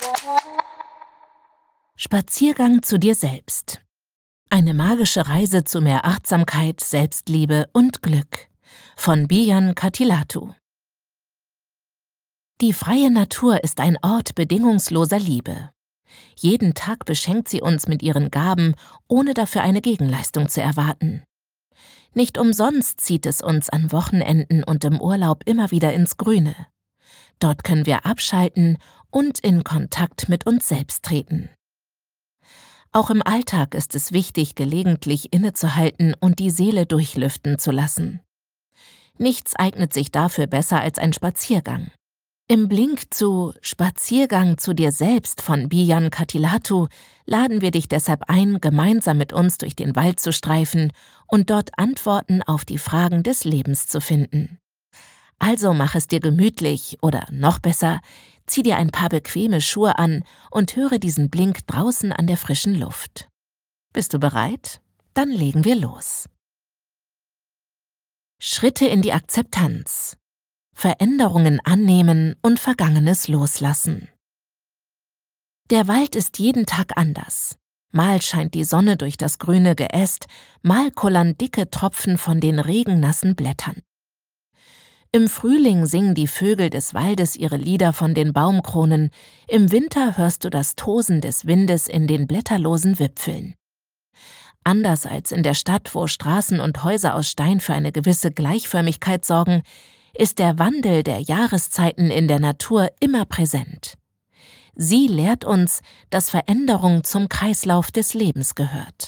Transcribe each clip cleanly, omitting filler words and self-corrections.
Spaziergang zu dir selbst. Eine magische Reise zu mehr Achtsamkeit, Selbstliebe und Glück. Von Bijan Katilatu. Die freie Natur ist ein Ort bedingungsloser Liebe. Jeden Tag beschenkt sie uns mit ihren Gaben, ohne dafür eine Gegenleistung zu erwarten. Nicht umsonst zieht es uns an Wochenenden und im Urlaub immer wieder ins Grüne. Dort können wir abschalten und in Kontakt mit uns selbst treten. Auch im Alltag ist es wichtig, gelegentlich innezuhalten und die Seele durchlüften zu lassen. Nichts eignet sich dafür besser als ein Spaziergang. Im Blink zu Spaziergang zu dir selbst von Bijan Katilatu laden wir dich deshalb ein, gemeinsam mit uns durch den Wald zu streifen und dort Antworten auf die Fragen des Lebens zu finden. Also mach es dir gemütlich oder noch besser, zieh dir ein paar bequeme Schuhe an und höre diesen Blink draußen an der frischen Luft. Bist du bereit? Dann legen wir los. Schritte in die Akzeptanz. Veränderungen annehmen und Vergangenes loslassen. Der Wald ist jeden Tag anders. Mal scheint die Sonne durch das grüne Geäst, mal kullern dicke Tropfen von den regennassen Blättern. Im Frühling singen die Vögel des Waldes ihre Lieder von den Baumkronen, im Winter hörst du das Tosen des Windes in den blätterlosen Wipfeln. Anders als in der Stadt, wo Straßen und Häuser aus Stein für eine gewisse Gleichförmigkeit sorgen, ist der Wandel der Jahreszeiten in der Natur immer präsent. Sie lehrt uns, dass Veränderung zum Kreislauf des Lebens gehört.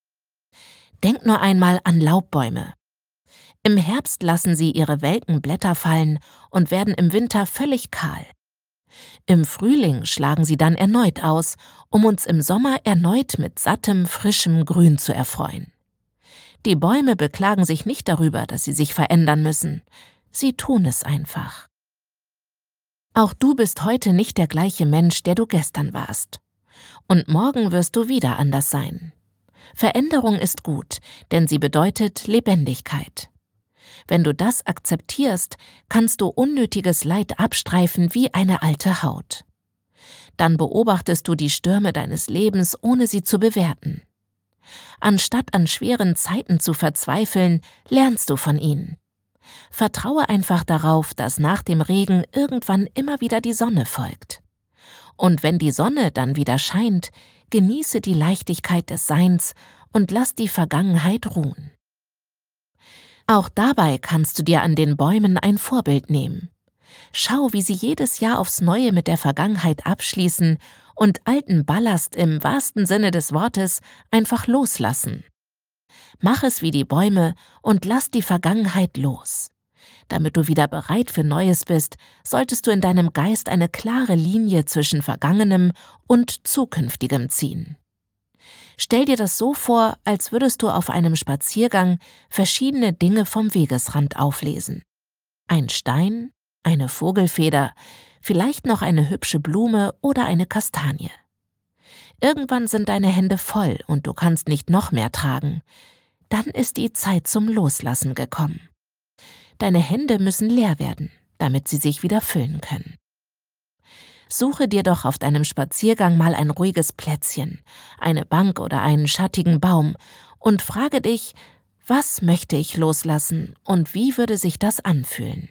Denk nur einmal an Laubbäume. Im Herbst lassen sie ihre welken Blätter fallen und werden im Winter völlig kahl. Im Frühling schlagen sie dann erneut aus, um uns im Sommer erneut mit sattem, frischem Grün zu erfreuen. Die Bäume beklagen sich nicht darüber, dass sie sich verändern müssen. Sie tun es einfach. Auch du bist heute nicht der gleiche Mensch, der du gestern warst. Und morgen wirst du wieder anders sein. Veränderung ist gut, denn sie bedeutet Lebendigkeit. Wenn du das akzeptierst, kannst du unnötiges Leid abstreifen wie eine alte Haut. Dann beobachtest du die Stürme deines Lebens, ohne sie zu bewerten. Anstatt an schweren Zeiten zu verzweifeln, lernst du von ihnen. Vertraue einfach darauf, dass nach dem Regen irgendwann immer wieder die Sonne folgt. Und wenn die Sonne dann wieder scheint, genieße die Leichtigkeit des Seins und lass die Vergangenheit ruhen. Auch dabei kannst du dir an den Bäumen ein Vorbild nehmen. Schau, wie sie jedes Jahr aufs Neue mit der Vergangenheit abschließen und alten Ballast im wahrsten Sinne des Wortes einfach loslassen. Mach es wie die Bäume und lass die Vergangenheit los. Damit du wieder bereit für Neues bist, solltest du in deinem Geist eine klare Linie zwischen Vergangenem und Zukünftigem ziehen. Stell dir das so vor, als würdest du auf einem Spaziergang verschiedene Dinge vom Wegesrand auflesen. Ein Stein, eine Vogelfeder, vielleicht noch eine hübsche Blume oder eine Kastanie. Irgendwann sind deine Hände voll und du kannst nicht noch mehr tragen. Dann ist die Zeit zum Loslassen gekommen. Deine Hände müssen leer werden, damit sie sich wieder füllen können. Suche dir doch auf deinem Spaziergang mal ein ruhiges Plätzchen, eine Bank oder einen schattigen Baum und frage dich, was möchte ich loslassen und wie würde sich das anfühlen?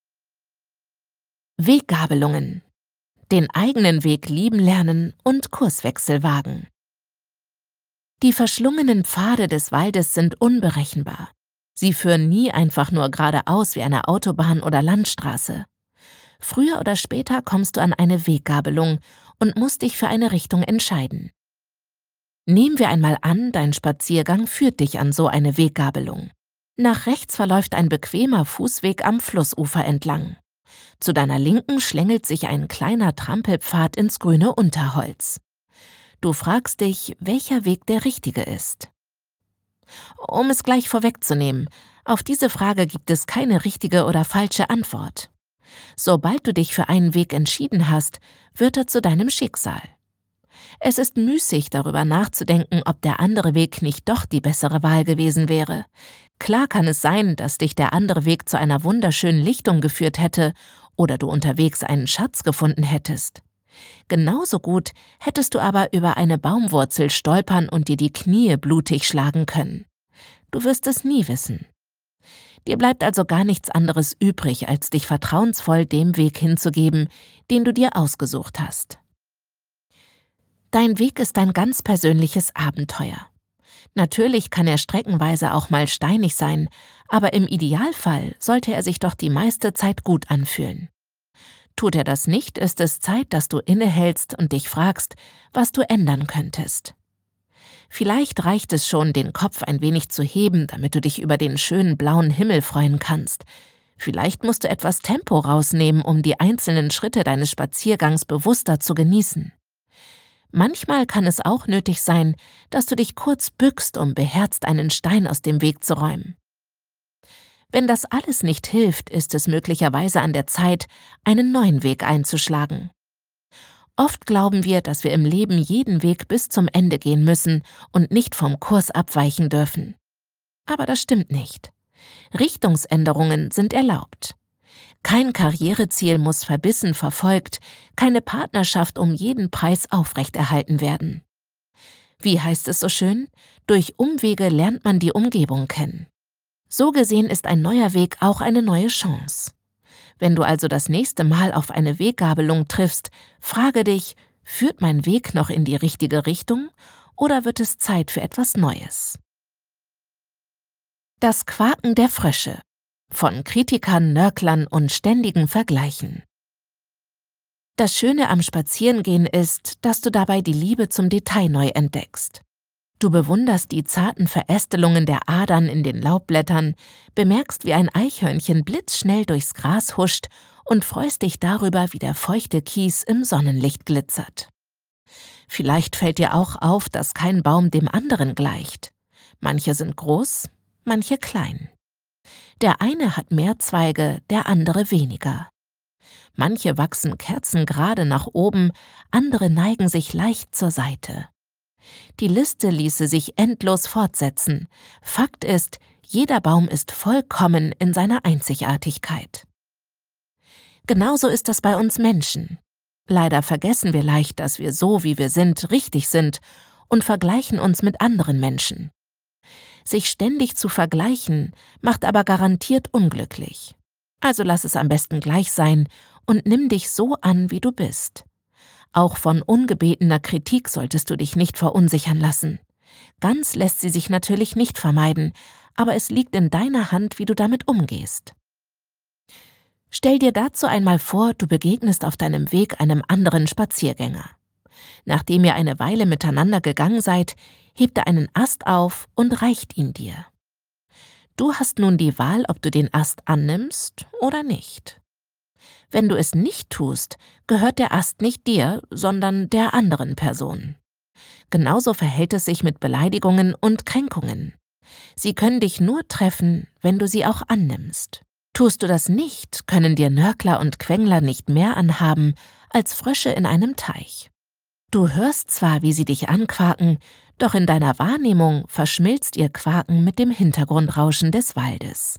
Weggabelungen. Den eigenen Weg lieben lernen und Kurswechsel wagen. Die verschlungenen Pfade des Waldes sind unberechenbar. Sie führen nie einfach nur geradeaus wie eine Autobahn oder Landstraße. Früher oder später kommst du an eine Weggabelung und musst dich für eine Richtung entscheiden. Nehmen wir einmal an, dein Spaziergang führt dich an so eine Weggabelung. Nach rechts verläuft ein bequemer Fußweg am Flussufer entlang. Zu deiner Linken schlängelt sich ein kleiner Trampelpfad ins grüne Unterholz. Du fragst dich, welcher Weg der richtige ist. Um es gleich vorwegzunehmen, auf diese Frage gibt es keine richtige oder falsche Antwort. Sobald du dich für einen Weg entschieden hast, wird er zu deinem Schicksal. Es ist müßig, darüber nachzudenken, ob der andere Weg nicht doch die bessere Wahl gewesen wäre. Klar kann es sein, dass dich der andere Weg zu einer wunderschönen Lichtung geführt hätte oder du unterwegs einen Schatz gefunden hättest. Genauso gut hättest du aber über eine Baumwurzel stolpern und dir die Knie blutig schlagen können. Du wirst es nie wissen. Dir bleibt also gar nichts anderes übrig, als dich vertrauensvoll dem Weg hinzugeben, den du dir ausgesucht hast. Dein Weg ist dein ganz persönliches Abenteuer. Natürlich kann er streckenweise auch mal steinig sein, aber im Idealfall sollte er sich doch die meiste Zeit gut anfühlen. Tut er das nicht, ist es Zeit, dass du innehältst und dich fragst, was du ändern könntest. Vielleicht reicht es schon, den Kopf ein wenig zu heben, damit du dich über den schönen blauen Himmel freuen kannst. Vielleicht musst du etwas Tempo rausnehmen, um die einzelnen Schritte deines Spaziergangs bewusster zu genießen. Manchmal kann es auch nötig sein, dass du dich kurz bückst, um beherzt einen Stein aus dem Weg zu räumen. Wenn das alles nicht hilft, ist es möglicherweise an der Zeit, einen neuen Weg einzuschlagen. Oft glauben wir, dass wir im Leben jeden Weg bis zum Ende gehen müssen und nicht vom Kurs abweichen dürfen. Aber das stimmt nicht. Richtungsänderungen sind erlaubt. Kein Karriereziel muss verbissen verfolgt, keine Partnerschaft um jeden Preis aufrechterhalten werden. Wie heißt es so schön? Durch Umwege lernt man die Umgebung kennen. So gesehen ist ein neuer Weg auch eine neue Chance. Wenn du also das nächste Mal auf eine Weggabelung triffst, frage dich, führt mein Weg noch in die richtige Richtung oder wird es Zeit für etwas Neues? Das Quaken der Frösche. Von Kritikern, Nörglern und ständigen Vergleichen. Das Schöne am Spazierengehen ist, dass du dabei die Liebe zum Detail neu entdeckst. Du bewunderst die zarten Verästelungen der Adern in den Laubblättern, bemerkst, wie ein Eichhörnchen blitzschnell durchs Gras huscht und freust dich darüber, wie der feuchte Kies im Sonnenlicht glitzert. Vielleicht fällt dir auch auf, dass kein Baum dem anderen gleicht. Manche sind groß, manche klein. Der eine hat mehr Zweige, der andere weniger. Manche wachsen kerzengerade nach oben, andere neigen sich leicht zur Seite. Die Liste ließe sich endlos fortsetzen. Fakt ist, jeder Baum ist vollkommen in seiner Einzigartigkeit. Genauso ist das bei uns Menschen. Leider vergessen wir leicht, dass wir so, wie wir sind, richtig sind und vergleichen uns mit anderen Menschen. Sich ständig zu vergleichen, macht aber garantiert unglücklich. Also lass es am besten gleich sein und nimm dich so an, wie du bist. Auch von ungebetener Kritik solltest du dich nicht verunsichern lassen. Ganz lässt sie sich natürlich nicht vermeiden, aber es liegt in deiner Hand, wie du damit umgehst. Stell dir dazu einmal vor, du begegnest auf deinem Weg einem anderen Spaziergänger. Nachdem ihr eine Weile miteinander gegangen seid, hebt er einen Ast auf und reicht ihn dir. Du hast nun die Wahl, ob du den Ast annimmst oder nicht. Wenn du es nicht tust, gehört der Ast nicht dir, sondern der anderen Person. Genauso verhält es sich mit Beleidigungen und Kränkungen. Sie können dich nur treffen, wenn du sie auch annimmst. Tust du das nicht, können dir Nörgler und Quengler nicht mehr anhaben als Frösche in einem Teich. Du hörst zwar, wie sie dich anquaken, doch in deiner Wahrnehmung verschmilzt ihr Quaken mit dem Hintergrundrauschen des Waldes.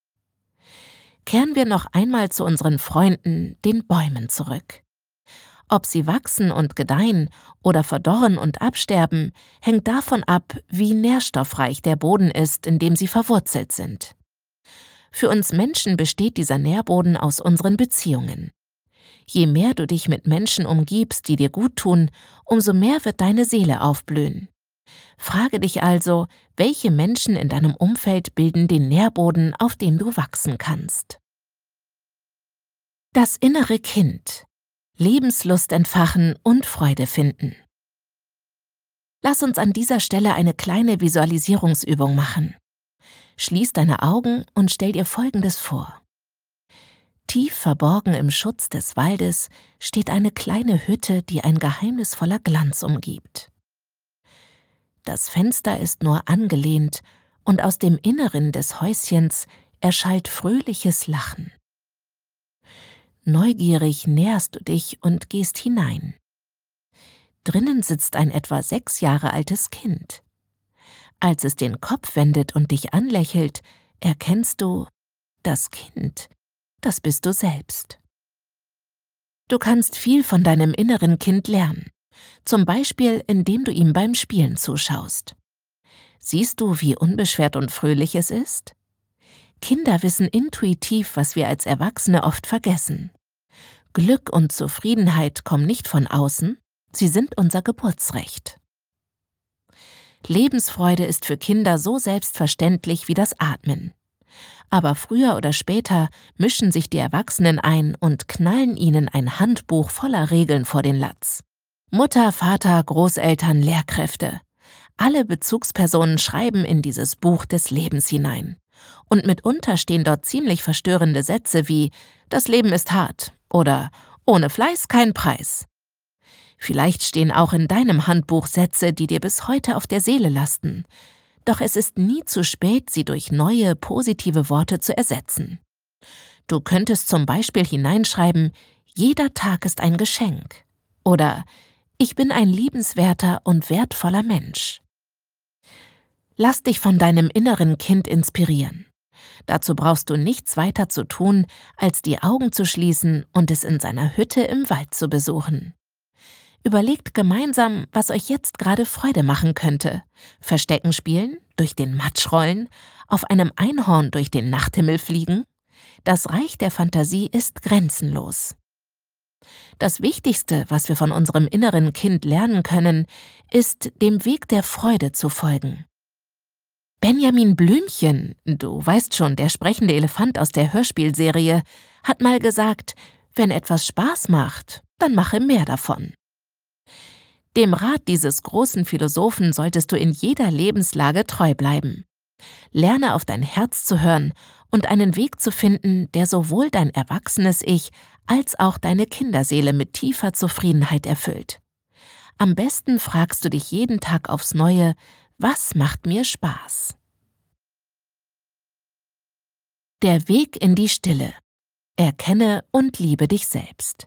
Kehren wir noch einmal zu unseren Freunden, den Bäumen, zurück. Ob sie wachsen und gedeihen oder verdorren und absterben, hängt davon ab, wie nährstoffreich der Boden ist, in dem sie verwurzelt sind. Für uns Menschen besteht dieser Nährboden aus unseren Beziehungen. Je mehr du dich mit Menschen umgibst, die dir gut tun, umso mehr wird deine Seele aufblühen. Frage dich also, welche Menschen in deinem Umfeld bilden den Nährboden, auf dem du wachsen kannst. Das innere Kind. Lebenslust entfachen und Freude finden. Lass uns an dieser Stelle eine kleine Visualisierungsübung machen. Schließ deine Augen und stell dir Folgendes vor. Tief verborgen im Schutz des Waldes steht eine kleine Hütte, die ein geheimnisvoller Glanz umgibt. Das Fenster ist nur angelehnt und aus dem Inneren des Häuschens erschallt fröhliches Lachen. Neugierig näherst du dich und gehst hinein. Drinnen sitzt ein etwa 6 Jahre altes Kind. Als es den Kopf wendet und dich anlächelt, erkennst du, das Kind, das bist du selbst. Du kannst viel von deinem inneren Kind lernen, zum Beispiel indem du ihm beim Spielen zuschaust. Siehst du, wie unbeschwert und fröhlich es ist? Kinder wissen intuitiv, was wir als Erwachsene oft vergessen. Glück und Zufriedenheit kommen nicht von außen, sie sind unser Geburtsrecht. Lebensfreude ist für Kinder so selbstverständlich wie das Atmen. Aber früher oder später mischen sich die Erwachsenen ein und knallen ihnen ein Handbuch voller Regeln vor den Latz. Mutter, Vater, Großeltern, Lehrkräfte. Alle Bezugspersonen schreiben in dieses Buch des Lebens hinein. Und mitunter stehen dort ziemlich verstörende Sätze wie „Das Leben ist hart“ oder „Ohne Fleiß kein Preis“. Vielleicht stehen auch in deinem Handbuch Sätze, die dir bis heute auf der Seele lasten. Doch es ist nie zu spät, sie durch neue, positive Worte zu ersetzen. Du könntest zum Beispiel hineinschreiben: „Jeder Tag ist ein Geschenk“ oder „Ich bin ein liebenswerter und wertvoller Mensch“. Lass dich von deinem inneren Kind inspirieren. Dazu brauchst du nichts weiter zu tun, als die Augen zu schließen und es in seiner Hütte im Wald zu besuchen. Überlegt gemeinsam, was euch jetzt gerade Freude machen könnte. Verstecken spielen, durch den Matsch rollen, auf einem Einhorn durch den Nachthimmel fliegen? Das Reich der Fantasie ist grenzenlos. Das Wichtigste, was wir von unserem inneren Kind lernen können, ist, dem Weg der Freude zu folgen. Benjamin Blümchen, du weißt schon, der sprechende Elefant aus der Hörspielserie, hat mal gesagt: „Wenn etwas Spaß macht, dann mache mehr davon.“ Dem Rat dieses großen Philosophen solltest du in jeder Lebenslage treu bleiben. Lerne auf dein Herz zu hören und einen Weg zu finden, der sowohl dein erwachsenes Ich als auch deine Kinderseele mit tiefer Zufriedenheit erfüllt. Am besten fragst du dich jeden Tag aufs Neue: Was macht mir Spaß? Der Weg in die Stille. Erkenne und liebe dich selbst.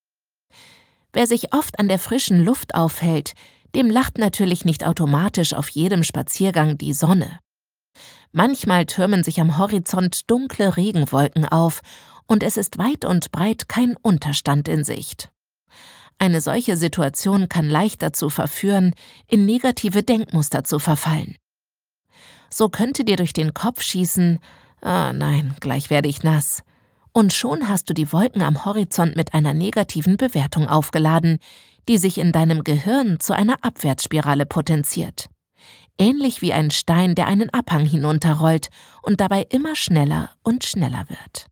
Wer sich oft an der frischen Luft aufhält, dem lacht natürlich nicht automatisch auf jedem Spaziergang die Sonne. Manchmal türmen sich am Horizont dunkle Regenwolken auf und es ist weit und breit kein Unterstand in Sicht. Eine solche Situation kann leicht dazu verführen, in negative Denkmuster zu verfallen. So könnte dir durch den Kopf schießen: „Ah nein, gleich werde ich nass.“ Und schon hast du die Wolken am Horizont mit einer negativen Bewertung aufgeladen, die sich in deinem Gehirn zu einer Abwärtsspirale potenziert. Ähnlich wie ein Stein, der einen Abhang hinunterrollt und dabei immer schneller und schneller wird.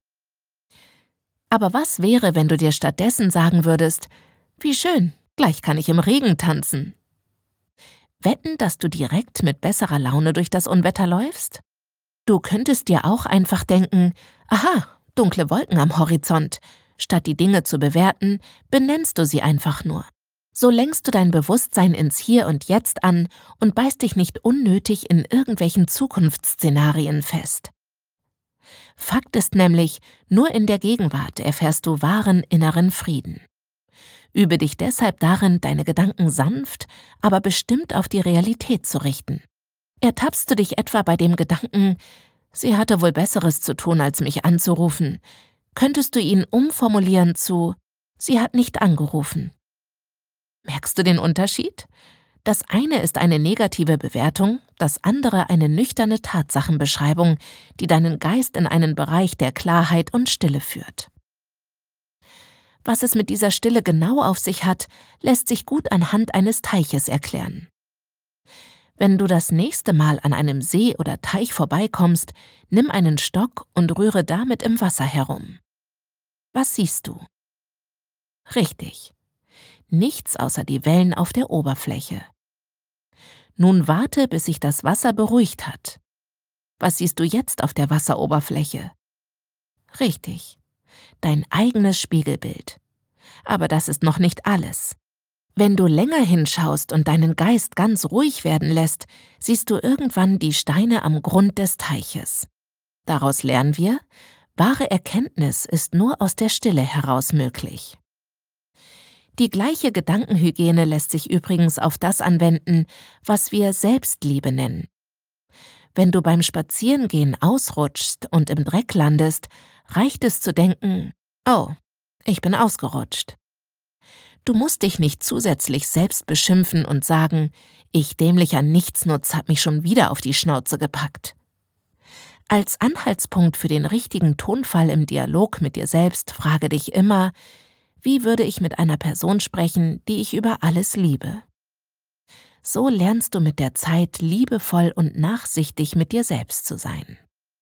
Aber was wäre, wenn du dir stattdessen sagen würdest: „Wie schön, gleich kann ich im Regen tanzen“? Wetten, dass du direkt mit besserer Laune durch das Unwetter läufst? Du könntest dir auch einfach denken: „Aha, dunkle Wolken am Horizont“. Statt die Dinge zu bewerten, benennst du sie einfach nur. So lenkst du dein Bewusstsein ins Hier und Jetzt an und beißt dich nicht unnötig in irgendwelchen Zukunftsszenarien fest. Fakt ist nämlich, nur in der Gegenwart erfährst du wahren inneren Frieden. Übe dich deshalb darin, deine Gedanken sanft, aber bestimmt auf die Realität zu richten. Ertappst du dich etwa bei dem Gedanken: „Sie hatte wohl Besseres zu tun, als mich anzurufen“, könntest du ihn umformulieren zu: „Sie hat nicht angerufen“. Merkst du den Unterschied? Das eine ist eine negative Bewertung, das andere eine nüchterne Tatsachenbeschreibung, die deinen Geist in einen Bereich der Klarheit und Stille führt. Was es mit dieser Stille genau auf sich hat, lässt sich gut anhand eines Teiches erklären. Wenn du das nächste Mal an einem See oder Teich vorbeikommst, nimm einen Stock und rühre damit im Wasser herum. Was siehst du? Richtig. Nichts außer die Wellen auf der Oberfläche. Nun warte, bis sich das Wasser beruhigt hat. Was siehst du jetzt auf der Wasseroberfläche? Richtig. Dein eigenes Spiegelbild. Aber das ist noch nicht alles. Wenn du länger hinschaust und deinen Geist ganz ruhig werden lässt, siehst du irgendwann die Steine am Grund des Teiches. Daraus lernen wir: Wahre Erkenntnis ist nur aus der Stille heraus möglich. Die gleiche Gedankenhygiene lässt sich übrigens auf das anwenden, was wir Selbstliebe nennen. Wenn du beim Spazierengehen ausrutschst und im Dreck landest, reicht es zu denken: „Oh, ich bin ausgerutscht. Du musst dich nicht zusätzlich selbst beschimpfen und sagen, ich dämlicher Nichtsnutz hab mich schon wieder auf die Schnauze gepackt. Als Anhaltspunkt für den richtigen Tonfall im Dialog mit dir selbst frage dich immer, wie würde ich mit einer Person sprechen, die ich über alles liebe? So lernst du mit der Zeit liebevoll und nachsichtig mit dir selbst zu sein.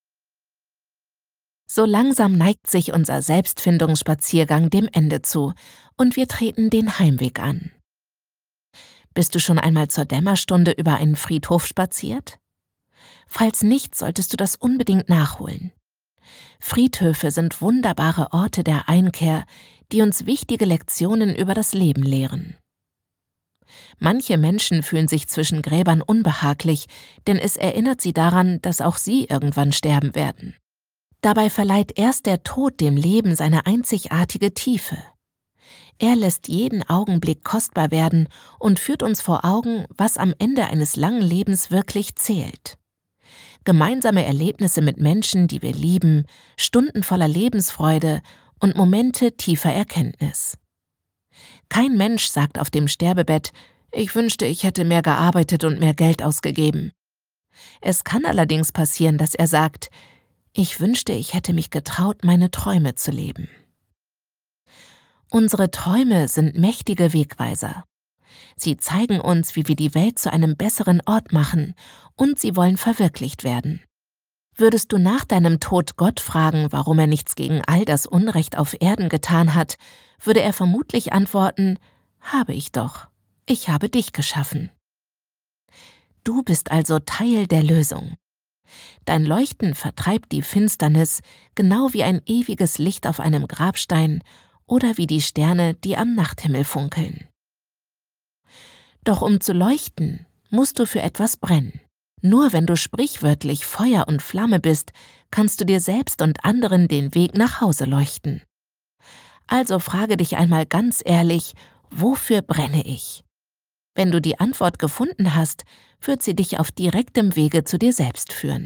So langsam neigt sich unser Selbstfindungsspaziergang dem Ende zu und wir treten den Heimweg an. Bist du schon einmal zur Dämmerstunde über einen Friedhof spaziert? Falls nicht, solltest du das unbedingt nachholen. Friedhöfe sind wunderbare Orte der Einkehr, die uns wichtige Lektionen über das Leben lehren. Manche Menschen fühlen sich zwischen Gräbern unbehaglich, denn es erinnert sie daran, dass auch sie irgendwann sterben werden. Dabei verleiht erst der Tod dem Leben seine einzigartige Tiefe. Er lässt jeden Augenblick kostbar werden und führt uns vor Augen, was am Ende eines langen Lebens wirklich zählt. Gemeinsame Erlebnisse mit Menschen, die wir lieben, Stunden voller Lebensfreude und Momente tiefer Erkenntnis. Kein Mensch sagt auf dem Sterbebett, ich wünschte, ich hätte mehr gearbeitet und mehr Geld ausgegeben. Es kann allerdings passieren, dass er sagt, ich wünschte, ich hätte mich getraut, meine Träume zu leben. Unsere Träume sind mächtige Wegweiser. Sie zeigen uns, wie wir die Welt zu einem besseren Ort machen, und sie wollen verwirklicht werden. Würdest du nach deinem Tod Gott fragen, warum er nichts gegen all das Unrecht auf Erden getan hat, würde er vermutlich antworten, habe ich doch, ich habe dich geschaffen. Du bist also Teil der Lösung. Dein Leuchten vertreibt die Finsternis, genau wie ein ewiges Licht auf einem Grabstein oder wie die Sterne, die am Nachthimmel funkeln. Doch um zu leuchten, musst du für etwas brennen. Nur wenn du sprichwörtlich Feuer und Flamme bist, kannst du dir selbst und anderen den Weg nach Hause leuchten. Also frage dich einmal ganz ehrlich, wofür brenne ich? Wenn du die Antwort gefunden hast, wird sie dich auf direktem Wege zu dir selbst führen.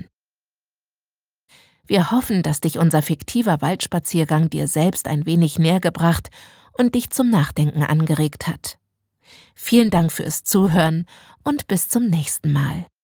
Wir hoffen, dass dich unser fiktiver Waldspaziergang dir selbst ein wenig näher gebracht und dich zum Nachdenken angeregt hat. Vielen Dank fürs Zuhören und bis zum nächsten Mal.